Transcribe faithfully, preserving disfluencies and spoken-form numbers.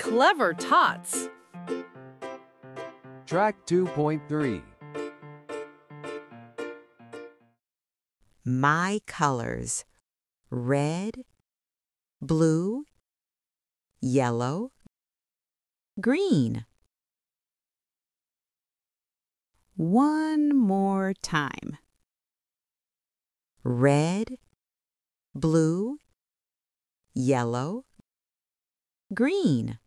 clever tots. Track two point three. My colors: red, blue, yellow, green. One more time. Red, blue, yellow, green.